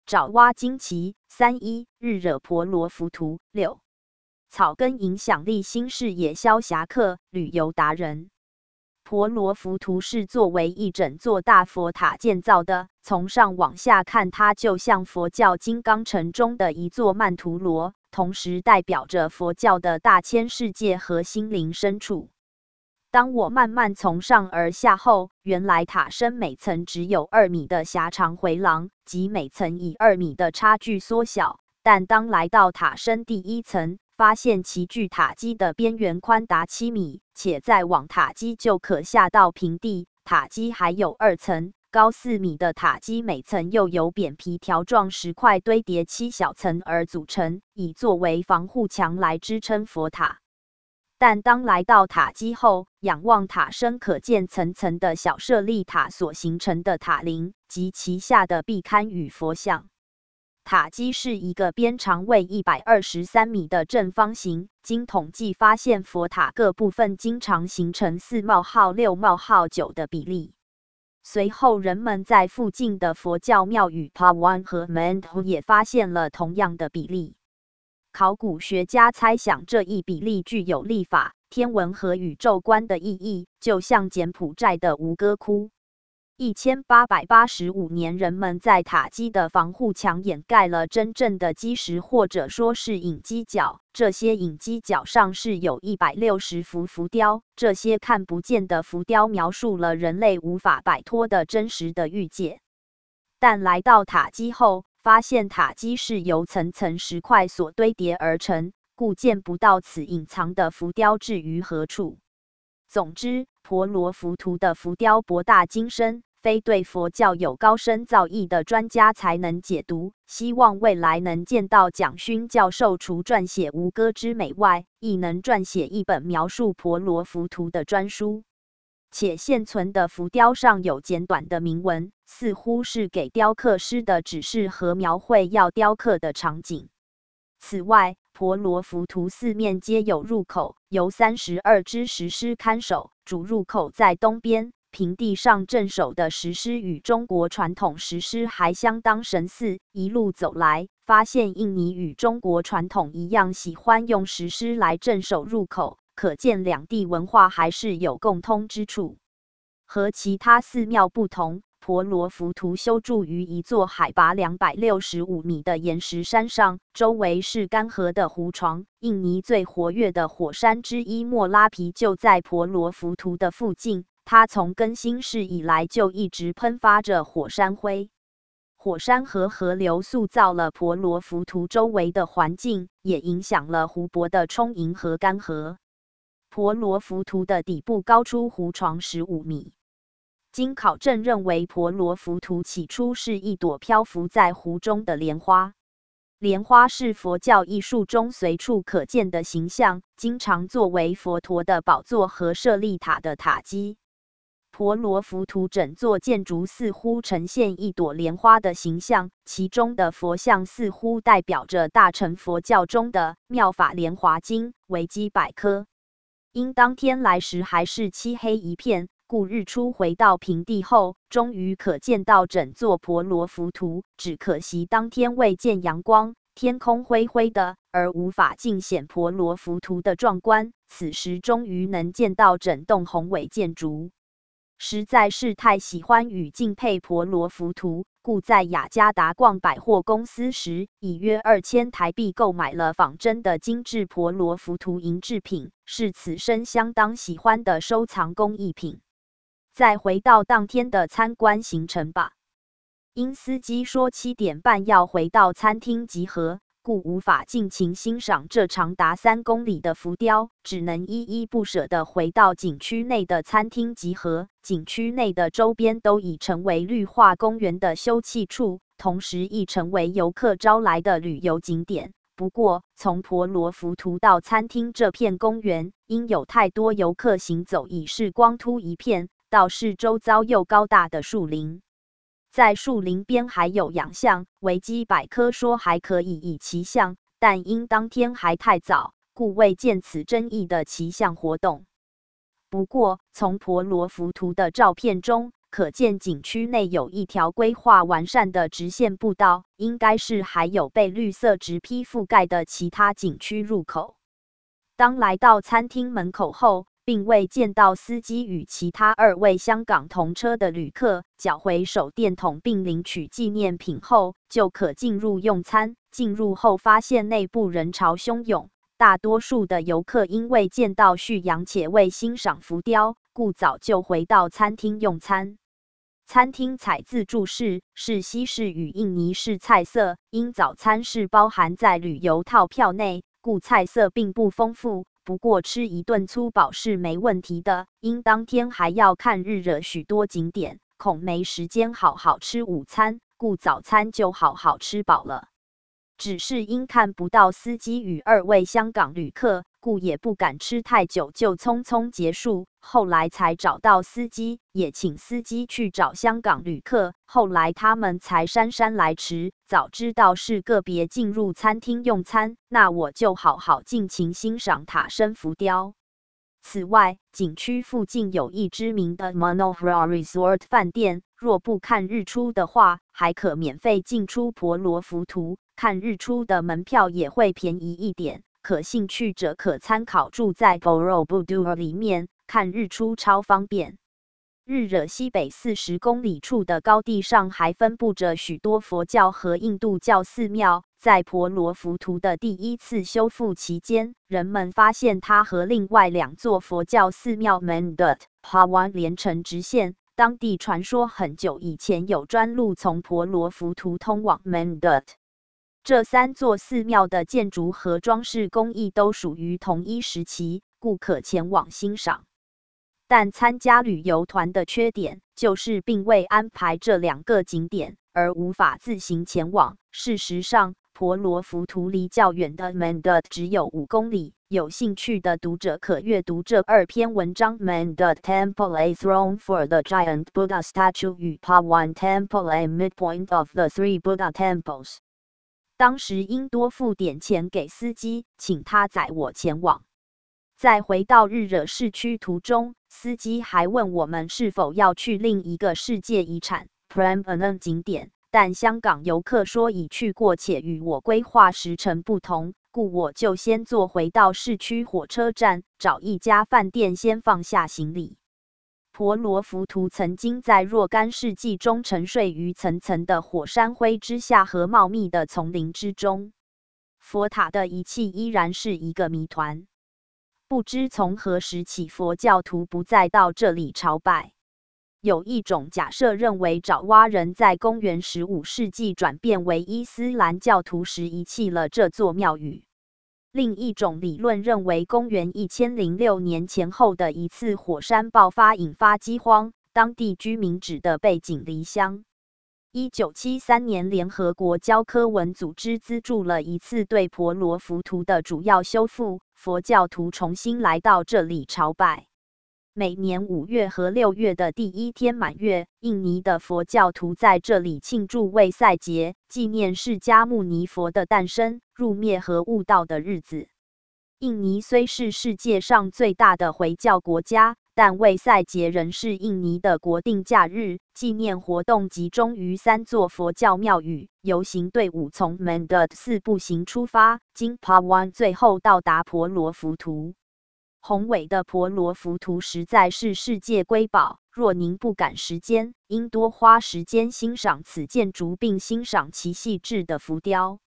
爪哇惊奇31日惹婆罗浮屠6草根影响力新视野萧侠客旅游达人。婆罗浮屠是作为一整座大佛塔建造的，从上往下看，它就像佛教金刚城中的一座曼陀罗，同时代表着佛教的大千世界和心灵深处。当我慢慢从上而下后，原来塔身每层只有2米的狭长回廊，即每层以2米的差距缩小。但当来到塔身第1层，发现其距塔基的边缘宽达7米，且再往塔基就可下到平地。塔基还有2层，高4米的塔基，每层又由扁皮条状石块堆叠7小层而组成，以作为防护墙来支撑佛塔。但当来到塔基后，仰望塔身可见层层的小舍利塔所形成的塔林及其下的壁龛与佛像。塔基是一个边长为123米的正方形，经统计发现佛塔各部分经常形成4:6:9的比例。随后人们在附近的佛教庙宇 Pawan 和 Mendhu 也发现了同样的比例。考古学家猜想这一比例具有历法、天文和宇宙观的意义，就像柬埔寨的吴哥窟。1885年，人们在塔基的防护墙掩盖了真正的基石，或者说是隐基角。这些隐基角上是有160幅浮雕，这些看不见的浮雕描述了人类无法摆脱的真实的欲界。但来到塔基后，发现塔基是由层层石块所堆叠而成，故见不到此隐藏的浮雕置于何处。总之，婆罗浮屠的浮雕博大精深，非对佛教有高深造诣的专家才能解读。希望未来能见到蒋勋教授除撰写吴哥之美外，亦能撰写一本描述婆罗浮屠的专书。且现存的浮雕上有简短的铭文，似乎是给雕刻师的指示和描绘要雕刻的场景。此外，婆罗浮屠四面皆有入口，由32只石狮看守，主入口在东边。平地上镇守的石狮与中国传统石狮还相当神似。一路走来，发现印尼与中国传统一样喜欢用石狮来镇守入口，可见两地文化还是有共通之处。和其他寺庙不同，婆罗浮屠修筑于一座海拔265米的岩石山上，周围是干涸的湖床。印尼最活跃的火山之一莫拉皮就在婆罗浮屠的附近，它从更新世以来就一直喷发着火山灰。火山和河流塑造了婆罗浮屠周围的环境，也影响了湖泊的充盈和干涸。婆罗浮屠的底部高出湖床15米。经考证认为，婆罗浮屠起初是一朵漂浮在湖中的莲花。莲花是佛教艺术中随处可见的形象，经常作为佛陀的宝座和舍利塔的塔基。婆罗浮屠整座建筑似乎呈现一朵莲花的形象，其中的佛像似乎代表着大乘佛教中的妙法莲华经、维基百科。因当天来时还是漆黑一片，故日出回到平地后，终于可见到整座婆罗浮屠，只可惜当天未见阳光，天空灰灰的，而无法尽显婆罗浮屠的壮观。此时终于能见到整栋宏伟建筑，实在是太喜欢与敬佩婆罗浮屠，故在雅加达逛百货公司时，以约2000台币购买了仿真的精致婆罗浮屠银制品，是此生相当喜欢的收藏工艺品。再回到当天的参观行程吧。因司机说7点半要回到餐厅集合，故无法尽情欣赏这长达3公里的浮雕，只能依依不舍地回到景区内的餐厅集合。景区内的周边都已成为绿化公园的休憩处，同时亦成为游客招来的旅游景点。不过，从婆罗浮屠到餐厅这片公园，因有太多游客行走，已是光秃一片，倒是周遭又高大的树林。在树林边还有养象，维基百科说还可以以骑象，但因当天还太早，故未见此争议的骑象活动。不过，从婆罗浮屠的照片中可见景区内有一条规划完善的直线步道，应该是还有被绿色植披覆盖的其他景区入口。当来到餐厅门口后，并未见到司机与其他2位香港同车的旅客缴回手电筒并领取纪念品后，就可进入用餐。进入后发现内部人潮汹涌，大多数的游客因为见到旭阳且未欣赏浮雕，故早就回到餐厅用餐。餐厅采自助式，是西式与印尼式菜色，因早餐是包含在旅游套票内，故菜色并不丰富。不过吃一顿粗饱是没问题的，因当天还要看日惹许多景点，恐没时间好好吃午餐，故早餐就好好吃饱了。只是因看不到司机与2位香港旅客，故也不敢吃太久，就匆匆结束。后来才找到司机，也请司机去找香港旅客，后来他们才姗姗来迟。早知道是个别进入餐厅用餐，那我就好好尽情欣赏塔身浮雕。此外，景区附近有一知名的 Manohara Resort 饭店，若不看日出的话，还可免费进出婆罗浮屠。看日出的门票也会便宜一点，可兴趣者可参考住在 Borobudur 里面，看日出超方便。日惹西北40公里处的高地上还分布着许多佛教和印度教寺庙。在婆罗浮屠的第1次修复期间，人们发现它和另外2座佛教寺庙 Mandut、Pawan 连成直线。当地传说很久以前有专路从婆罗浮屠通往 Mandut。这3座寺庙的建筑和装饰工艺都属于同一时期，故可前往欣赏。但参加旅游团的缺点就是并未安排这2个景点，而无法自行前往。事实上，婆罗浮屠离较远的 Mandut 只有5公里。有兴趣的读者可阅读这2篇文章 ：Mandut Temple A Throne for the Giant Buddha Statue 与 Pawan Temple A Midpoint of the Three Buddha Temples。当时应多付点钱给司机，请他载我前往。在回到日惹市区途中，司机还问我们是否要去另一个世界遗产 Prambanan 景点，但香港游客说已去过且与我规划时程不同，故我就先坐回到市区火车站，找一家饭店先放下行李。婆罗浮屠曾经在若干世纪中沉睡于层层的火山灰之下和茂密的丛林之中。佛塔的遗弃依然是一个谜团，不知从何时起佛教徒不再到这里朝拜。有一种假设认为爪哇人在公元15世纪转变为伊斯兰教徒时遗弃了这座庙宇。另一种理论认为，公元1006年前后的一次火山爆发引发饥荒，当地居民只得背井离乡。1973年，联合国教科文组织资助了一次对婆罗浮屠的主要修复，佛教徒重新来到这里朝拜。每年5月和6月的第1天满月，印尼的佛教徒在这里庆祝卫赛节，纪念释迦牟尼佛的诞生、入灭和悟道的日子。印尼虽是世界上最大的回教国家，但卫赛节仍是印尼的国定假日。纪念活动集中于3座佛教庙宇，游行队伍从 Mandut 寺步行出发，经 Pawan 最后到达婆罗浮屠。宏伟的婆罗浮屠实在是世界瑰宝，若您不赶时间，应多花时间欣赏此建筑并欣赏其细致的浮雕。